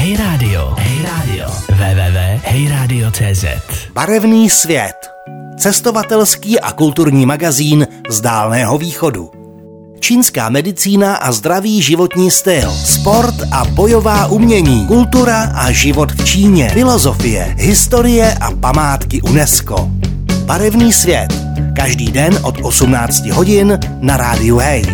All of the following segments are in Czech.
Hey Radio. www.heyradio.cz. Barevný svět. Cestovatelský a kulturní magazín z Dálného východu. Čínská medicína a zdravý životní styl, sport a bojová umění, kultura a život v Číně, filozofie, historie a památky UNESCO. Barevný svět. Každý den od 18 hodin na rádiu Hey.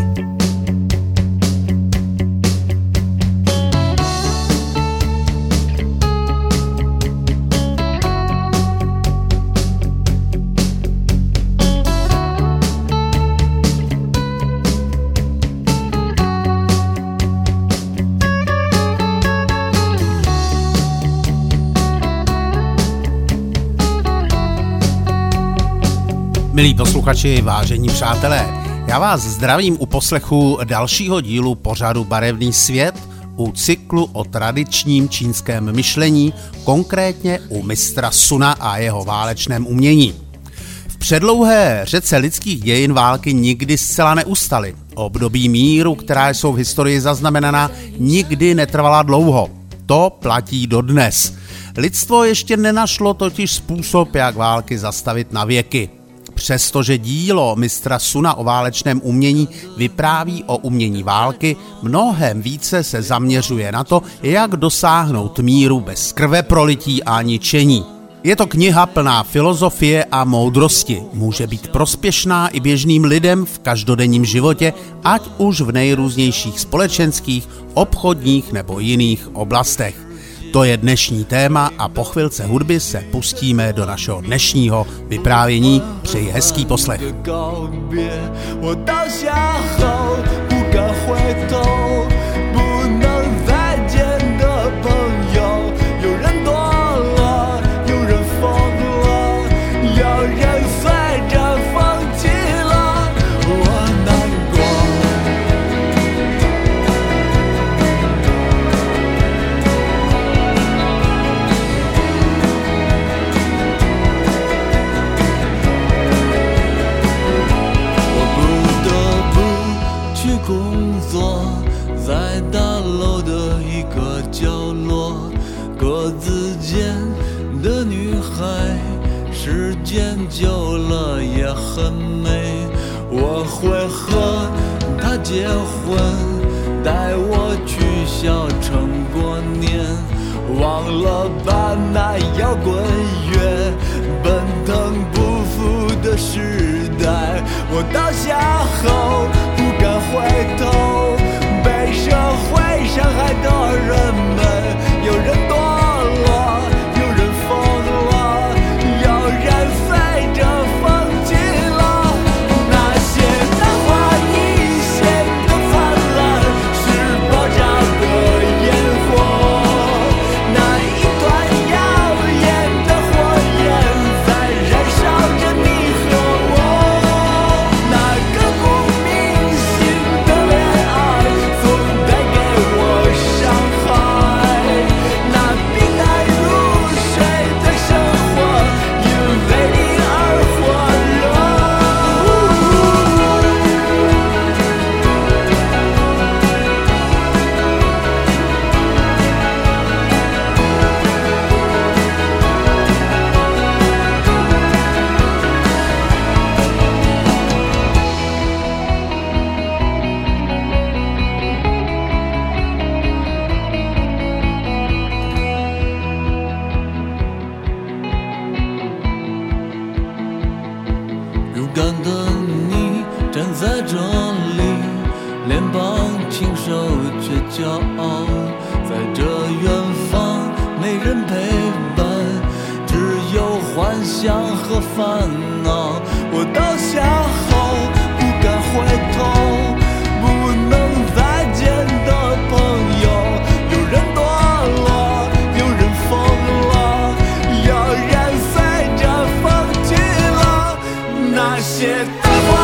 Milí posluchači, vážení přátelé, já vás zdravím u poslechu dalšího dílu pořadu Barevný svět u cyklu o tradičním čínském myšlení, konkrétně u mistra Suna a jeho válečném umění. V předlouhé řece lidských dějin války nikdy zcela neustaly. Období míru, která jsou v historii zaznamenaná, nikdy netrvala dlouho. To platí dodnes. Lidstvo ještě nenašlo totiž způsob, jak války zastavit na věky. Přestože dílo mistra Suna o válečném umění vypráví o umění války, mnohem více se zaměřuje na to, jak dosáhnout míru bez krveprolití a ničení. Je to kniha plná filozofie a moudrosti. Může být prospěšná i běžným lidem v každodenním životě, ať už v nejrůznějších společenských, obchodních nebo jiných oblastech. To je dnešní téma a po chvilce hudby se pustíme do našeho dnešního vyprávění. Přeji hezký poslech.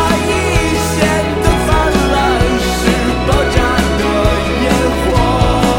是爆炸的烟火。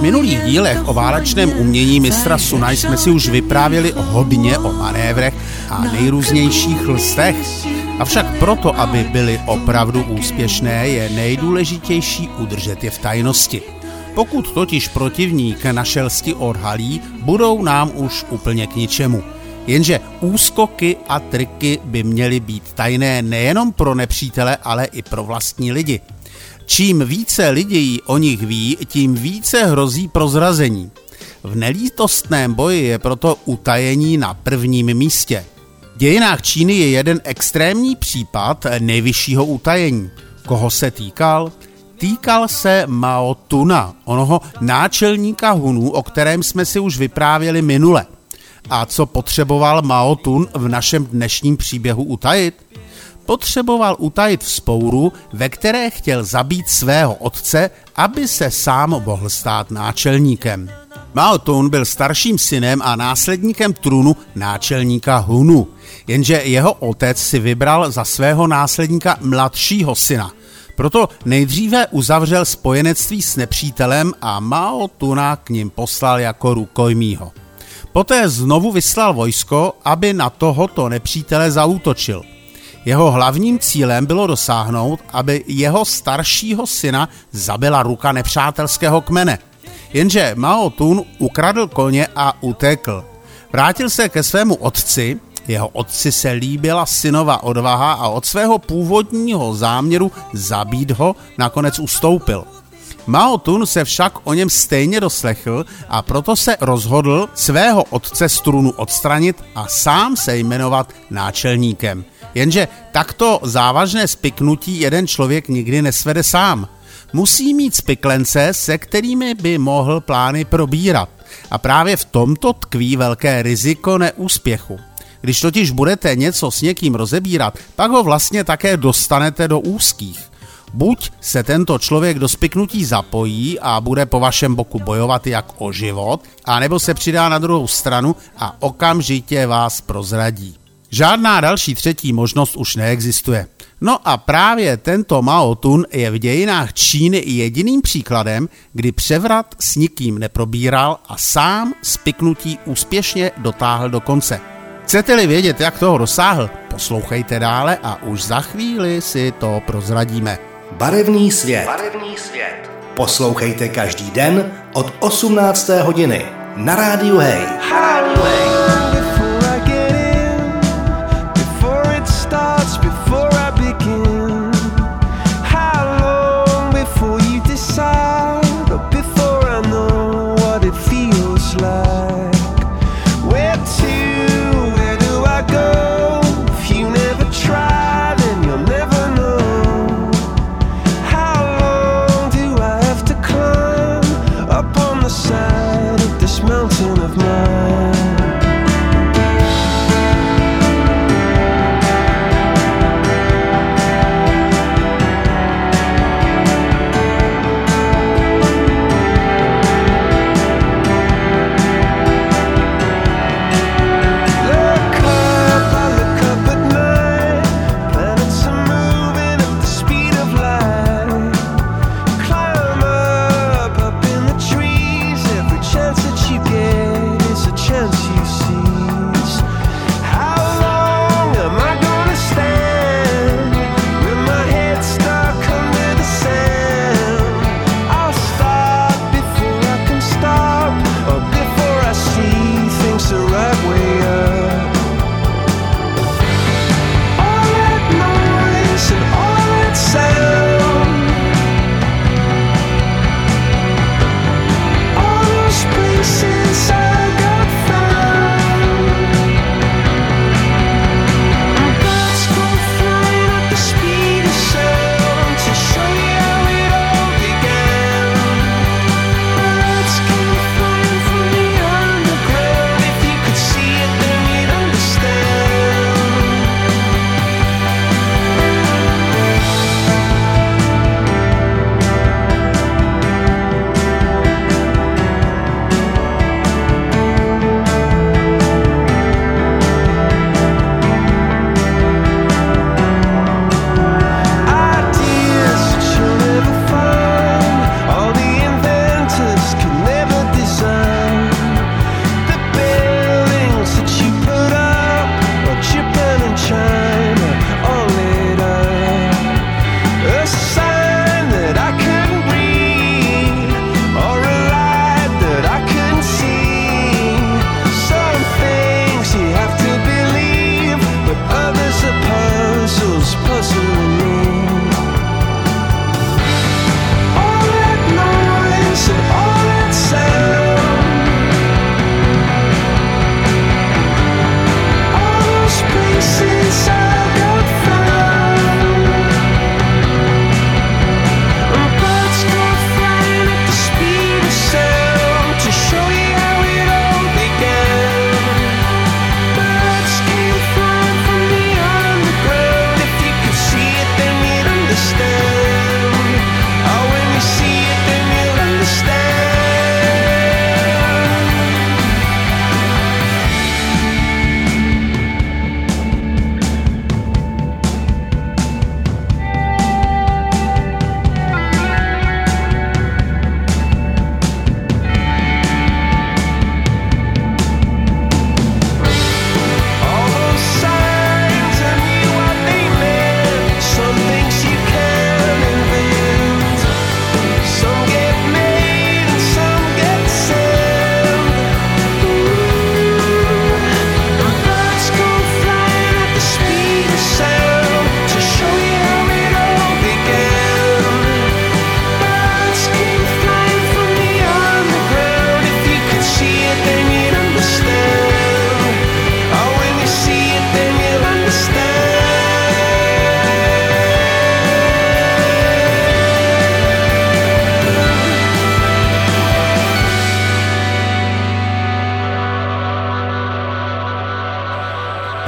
minulých dílech o válečném umění mistra Suna jsme si už vyprávěli hodně o manévrech a nejrůznějších lstech. Avšak proto, aby byly opravdu úspěšné, je nejdůležitější udržet je v tajnosti. Pokud totiž protivník naše lsti odhalí, budou nám už úplně k ničemu. Jenže úskoky a triky by měly být tajné nejenom pro nepřítele, ale i pro vlastní lidi. Čím více lidí o nich ví, tím více hrozí prozrazení. V nelítostném boji je proto utajení na prvním místě. V dějinách Číny je jeden extrémní případ nejvyššího utajení. Koho se týkal? Týkal se Mao Tuna, onoho náčelníka Hunů, o kterém jsme si už vyprávěli minule. A co potřeboval Mao Tun v našem dnešním příběhu utajit? Potřeboval utajit vzpouru, ve které chtěl zabít svého otce, aby se sám mohl stát náčelníkem. Mao Tun byl starším synem a následníkem trůnu náčelníka Hunů, jenže jeho otec si vybral za svého následníka mladšího syna. Proto nejdříve uzavřel spojenectví s nepřítelem a Mao Tuna k nim poslal jako rukojmího. Poté znovu vyslal vojsko, aby na tohoto nepřítele zaútočil. Jeho hlavním cílem bylo dosáhnout, aby jeho staršího syna zabila ruka nepřátelského kmene. Jenže Mao Tun ukradl koně a utekl. Vrátil se ke svému otci, jeho otci se líbila synova odvaha a od svého původního záměru zabít ho nakonec ustoupil. Mao Tun se však o něm stejně doslechl a proto se rozhodl svého otce z trůnu odstranit a sám se jmenovat náčelníkem. Jenže takto závažné spiknutí jeden člověk nikdy nesvede sám. Musí mít spiklence, se kterými by mohl plány probírat. A právě v tomto tkví velké riziko neúspěchu. Když totiž budete něco s někým rozebírat, pak ho vlastně také dostanete do úzkých. Buď se tento člověk do spiknutí zapojí a bude po vašem boku bojovat jak o život, anebo se přidá na druhou stranu a okamžitě vás prozradí. Žádná další třetí možnost už neexistuje. No a právě tento Mao Tun je v dějinách Číny jediným příkladem, kdy převrat s nikým neprobíral a sám spiknutí úspěšně dotáhl do konce. Chcete-li vědět, jak toho dosáhl, poslouchejte dále a už za chvíli si to prozradíme. Barevný svět. Poslouchejte každý den od 18. hodiny na Rádiu Hej. Side of this mountain of mine.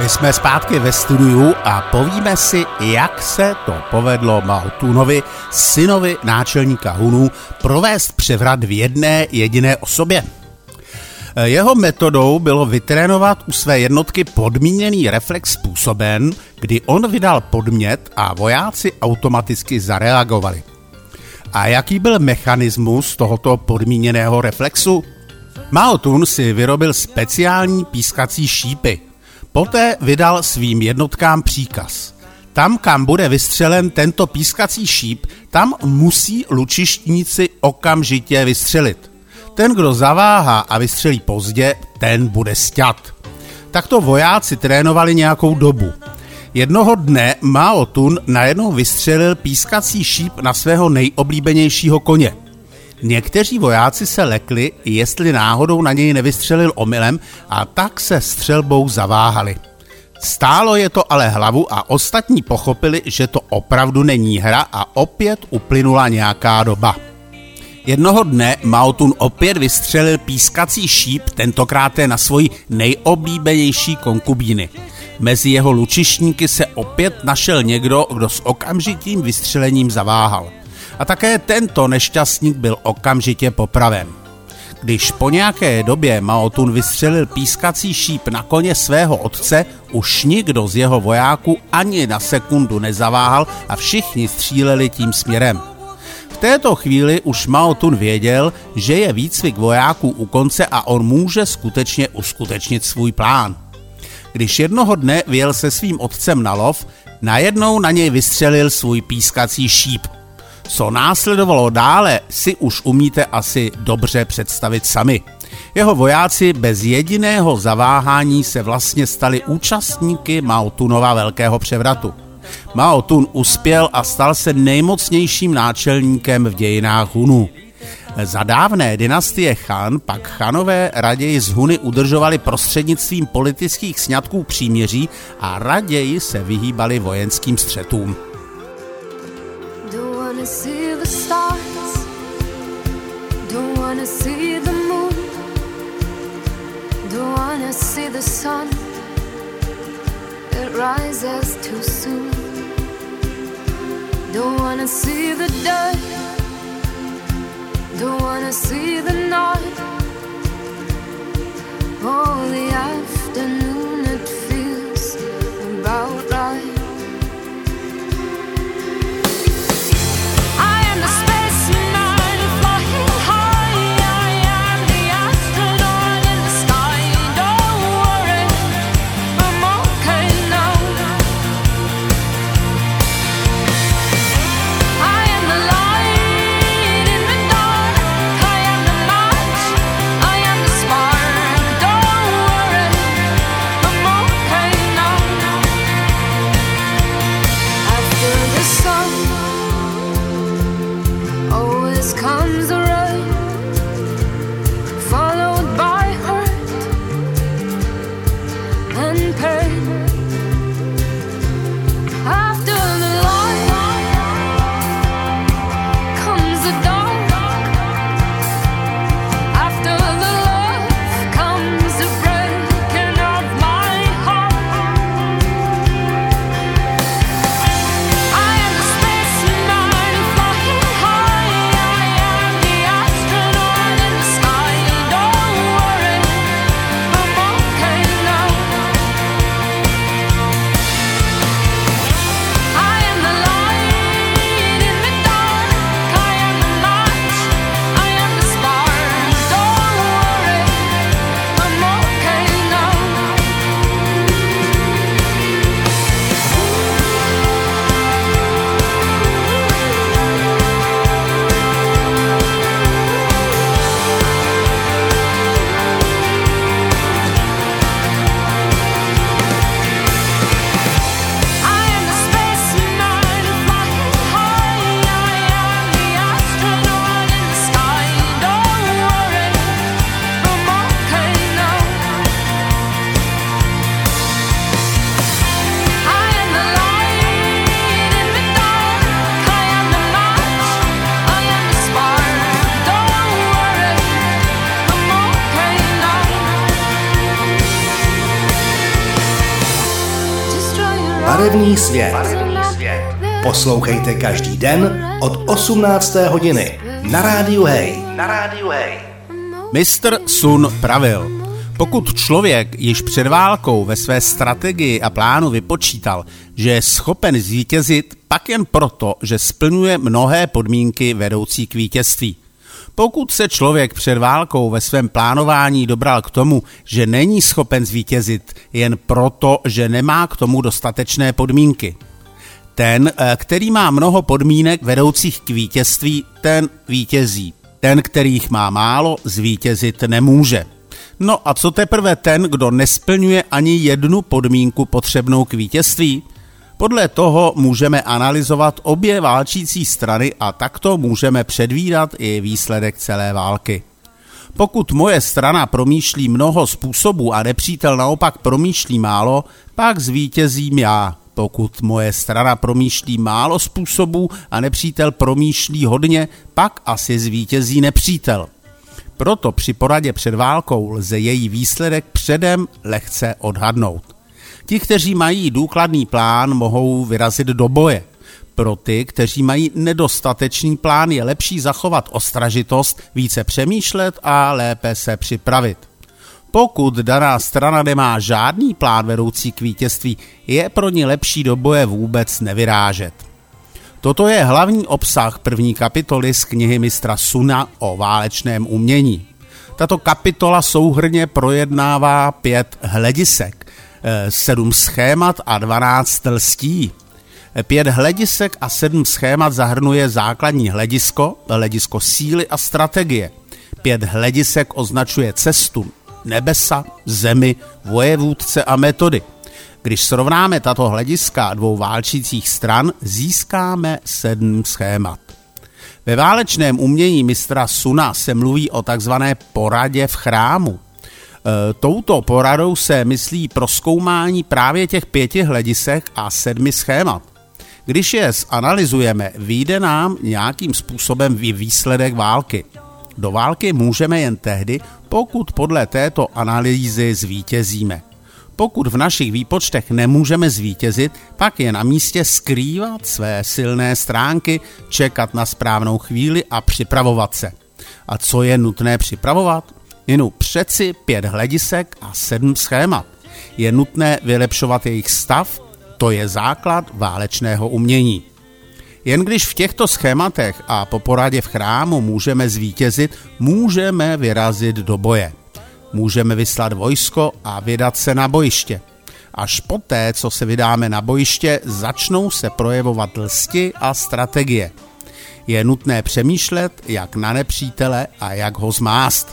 My jsme zpátky ve studiu a povíme si, jak se to povedlo Mao Tunovi, synovi náčelníka Hunů, provést převrat v jedné jediné osobě. Jeho metodou bylo vytrénovat u své jednotky podmíněný reflex způsoben, kdy on vydal podnět a vojáci automaticky zareagovali. A jaký byl mechanismus tohoto podmíněného reflexu? Mao Tun si vyrobil speciální pískací šípy. Poté vydal svým jednotkám příkaz. Tam, kam bude vystřelen tento pískací šíp, tam musí lučištníci okamžitě vystřelit. Ten, kdo zaváhá a vystřelí pozdě, ten bude sťat. Takto vojáci trénovali nějakou dobu. Jednoho dne Mao Tun najednou vystřelil pískací šíp na svého nejoblíbenějšího koně. Někteří vojáci se lekli, jestli náhodou na něj nevystřelil omylem, a tak se střelbou zaváhali. Stálo je to ale hlavu a ostatní pochopili, že to opravdu není hra a opět uplynula nějaká doba. Jednoho dne Mao Tun opět vystřelil pískací šíp, tentokrát na svoji nejoblíbenější konkubíny. Mezi jeho lučišníky se opět našel někdo, kdo s okamžitým vystřelením zaváhal. A také tento nešťastník byl okamžitě popraven. Když po nějaké době Mao Tun vystřelil pískací šíp na koně svého otce, už nikdo z jeho vojáků ani na sekundu nezaváhal a všichni stříleli tím směrem. V této chvíli už Mao Tun věděl, že je výcvik vojáků u konce a on může skutečně uskutečnit svůj plán. Když jednoho dne vyjel se svým otcem na lov, najednou na něj vystřelil svůj pískací šíp. Co následovalo dále, si už umíte asi dobře představit sami. Jeho vojáci bez jediného zaváhání se vlastně stali účastníky Mao Tunova velkého převratu. Mao Tun uspěl a stal se nejmocnějším náčelníkem v dějinách Hunů. Za dávné dynastie Han pak Chanové raději z Huny udržovali prostřednictvím politických sňatků příměří a raději se vyhýbali vojenským střetům. See the stars, don't wanna see the moon, don't wanna see the sun, it rises too soon, don't wanna see the dirt, don't wanna see the night, oh the afternoon it feels about right. Barevný svět. Poslouchejte každý den od 18. hodiny na Rádiu Hej. Mistr Sun pravil: pokud člověk již před válkou ve své strategii a plánu vypočítal, že je schopen zvítězit, pak jen proto, že splňuje mnohé podmínky vedoucí k vítězství. Pokud se člověk před válkou ve svém plánování dobral k tomu, že není schopen zvítězit jen proto, že nemá k tomu dostatečné podmínky. Ten, který má mnoho podmínek vedoucích k vítězství, ten vítězí. Ten, kterých má málo, zvítězit nemůže. No a co teprve ten, kdo nesplňuje ani jednu podmínku potřebnou k vítězství? Podle toho můžeme analyzovat obě válčící strany a takto můžeme předvídat i výsledek celé války. Pokud moje strana promýšlí mnoho způsobů a nepřítel naopak promýšlí málo, pak zvítězím já. Pokud moje strana promýšlí málo způsobů a nepřítel promýšlí hodně, pak asi zvítězí nepřítel. Proto při poradě před válkou lze její výsledek předem lehce odhadnout. Ti, kteří mají důkladný plán, mohou vyrazit do boje. Pro ty, kteří mají nedostatečný plán, je lepší zachovat ostražitost, více přemýšlet a lépe se připravit. Pokud daná strana nemá žádný plán vedoucí k vítězství, je pro ní lepší do boje vůbec nevyrážet. Toto je hlavní obsah první kapitoly z knihy mistra Suna o válečném umění. Tato kapitola souhrnně projednává 5 hledisek, 7 schémat a 12 lstí. 5 hledisek a 7 schémat zahrnuje základní hledisko síly a strategie. 5 hledisek označuje cestu, nebesa, zemi, vojevůdce a metody. Když srovnáme tato hlediska dvou válčících stran, získáme 7 schémat. Ve válečném umění mistra Suna se mluví o takzvané poradě v chrámu. Touto poradou se myslí prozkoumání právě těch 5 hledisek a 7 schémat. Když je zanalyzujeme, vyjde nám nějakým způsobem výsledek války. Do války můžeme jen tehdy, pokud podle této analýzy zvítězíme. Pokud v našich výpočtech nemůžeme zvítězit, pak je na místě skrývat své silné stránky, čekat na správnou chvíli a připravovat se. A co je nutné připravovat? Jen přeci 5 hledisek a 7 schémat. Je nutné vylepšovat jejich stav, to je základ válečného umění. Jen když v těchto schématech a po poradě v chrámu můžeme zvítězit, můžeme vyrazit do boje. Můžeme vyslat vojsko a vydat se na bojiště. Až poté, co se vydáme na bojiště, začnou se projevovat lsti a strategie. Je nutné přemýšlet, jak na nepřítele a jak ho zmást.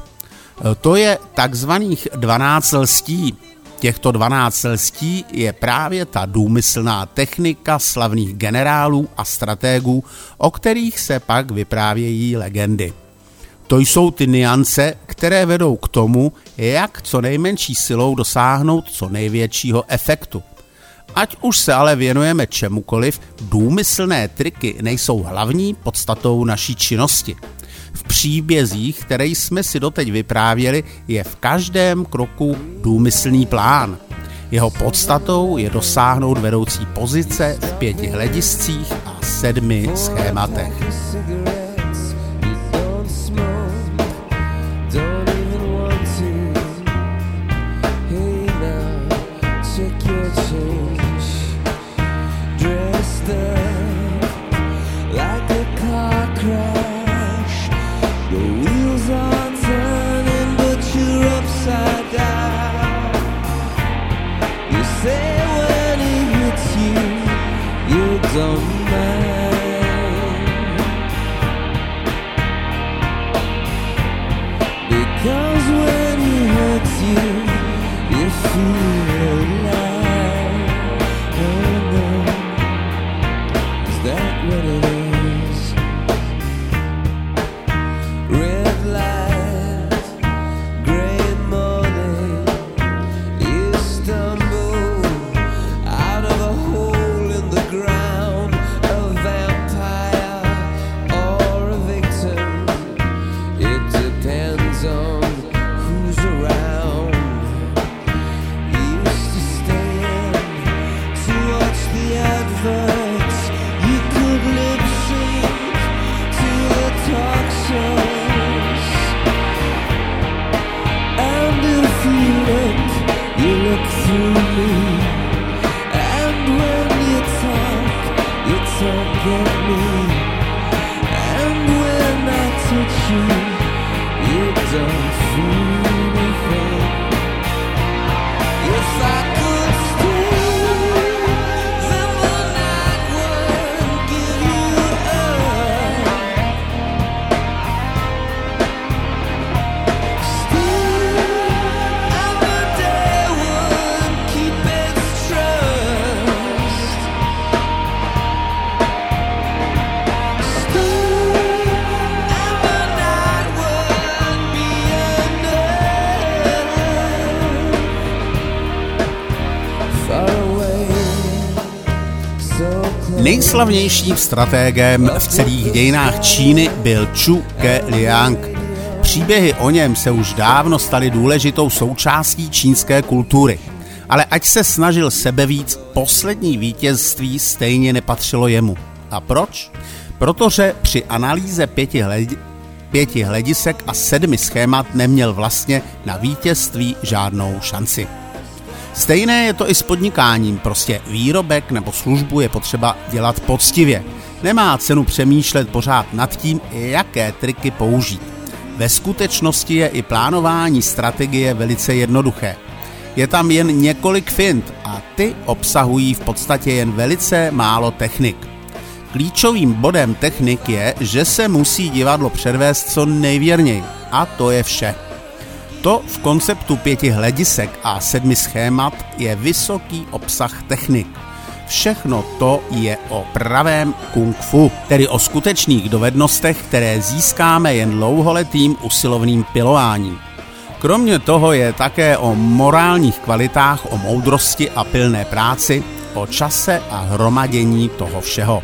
To je takzvaných 12 lstí. Těchto 12 lstí je právě ta důmyslná technika slavných generálů a stratégů, o kterých se pak vyprávějí legendy. To jsou ty nuance, které vedou k tomu, jak co nejmenší silou dosáhnout co největšího efektu. Ať už se ale věnujeme čemukoliv, důmyslné triky nejsou hlavní podstatou naší činnosti. V příbězích, které jsme si doteď vyprávěli, je v každém kroku důmyslný plán. Jeho podstatou je dosáhnout vedoucí pozice v 5 hlediscích a 7 schématech. Don't mind. forget me. And when I touch you, you don't feel anything. Yes, I could stay, then the night won't give you up. Stay, and the day won't keep its trust. Stay, and the night won't be enough. Far away, so close. Nejslavnějším stratégem v celých dějinách Číny byl Zhu Ke-liang. Příběhy o něm se už dávno staly důležitou součástí čínské kultury. Ale ať se snažil sebevíc, poslední vítězství stejně nepatřilo jemu. A proč? Protože při analýze 5 hledisek a 7 schémat neměl vlastně na vítězství žádnou šanci. Stejné je to i s podnikáním, prostě výrobek nebo službu je potřeba dělat poctivě. Nemá cenu přemýšlet pořád nad tím, jaké triky použít. Ve skutečnosti je i plánování strategie velice jednoduché. Je tam jen několik fint a ty obsahují v podstatě jen velice málo technik. Klíčovým bodem technik je, že se musí divadlo předvést co nejvěrněji a to je vše. To v konceptu 5 hledisek a 7 schémat je vysoký obsah technik. Všechno to je o pravém kung fu, tedy o skutečných dovednostech, které získáme jen dlouholetým usilovným pilováním. Kromě toho je také o morálních kvalitách, o moudrosti a pilné práci, o čase a hromadění toho všeho.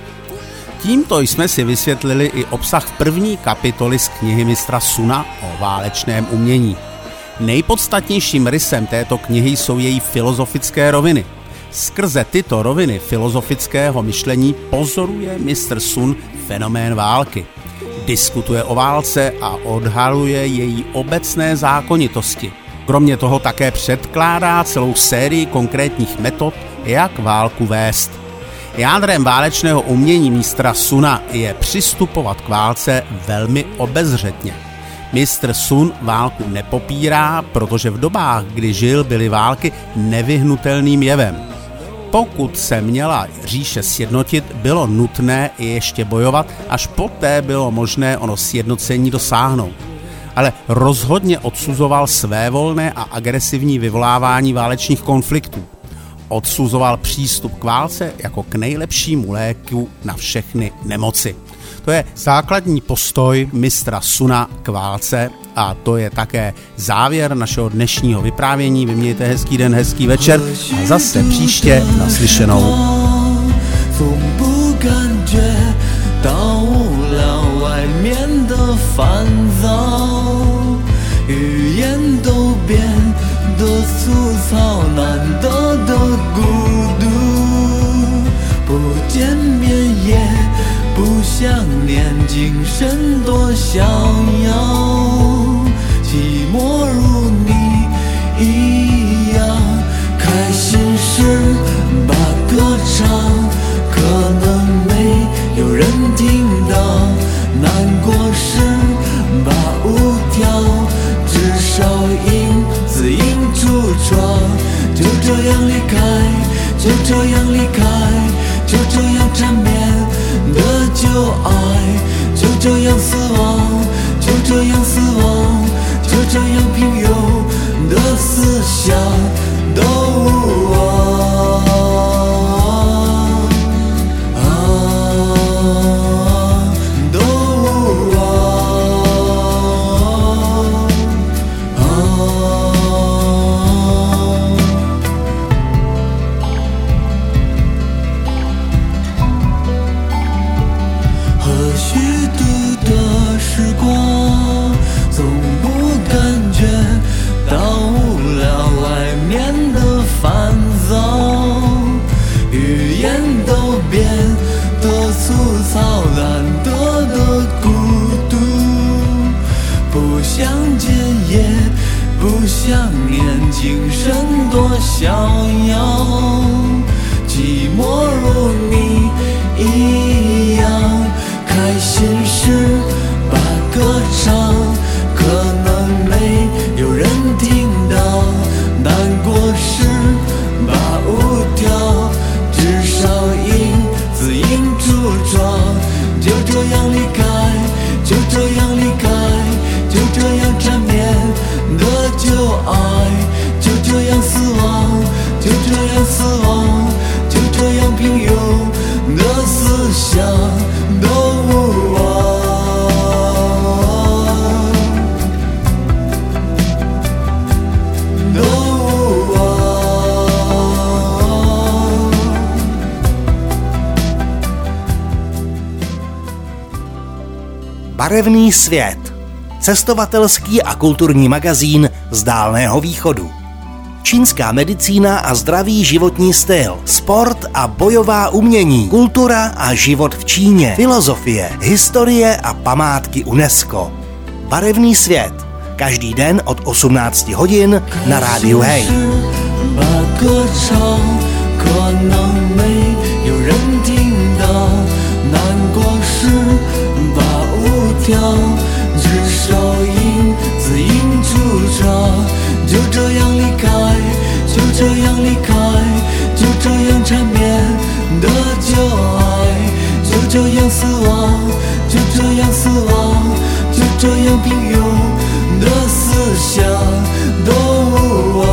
Tímto jsme si vysvětlili i obsah první kapitoly z knihy mistra Suna o válečném umění. Nejpodstatnějším rysem této knihy jsou její filozofické roviny. Skrze tyto roviny filozofického myšlení pozoruje mistr Sun fenomén války. Diskutuje o válce a odhaluje její obecné zákonitosti. Kromě toho také předkládá celou sérii konkrétních metod, jak válku vést. Jádrem válečného umění mistra Suna je přistupovat k válce velmi obezřetně. Mistr Sun válku nepopírá, protože v dobách, kdy žil, byly války nevyhnutelným jevem. Pokud se měla říše sjednotit, bylo nutné i ještě bojovat, až poté bylo možné ono sjednocení dosáhnout. Ale rozhodně odsuzoval svévolné a agresivní vyvolávání válečných konfliktů. Odsuzoval přístup k válce jako k nejlepšímu léku na všechny nemoci. To je základní postoj mistra Suna k válce a to je také závěr našeho dnešního vyprávění. Vy mějte hezký den, hezký večer a zase příště naslyšenou.寂寞如你一样。 Barevný svět. Cestovatelský a kulturní magazín z Dálného východu. Čínská medicína a zdravý životní styl, sport a bojová umění, kultura a život v Číně, filozofie, historie a památky UNESCO. Barevný svět. Každý den od 18 hodin na rádiu Hej. 把歌唱，可能没有人听到；难过时，把舞跳，至少因字音出场。就这样离开，就这样离开，就这样缠绵的旧爱，就这样死亡，就这样死亡，就这样平庸的思想都无望。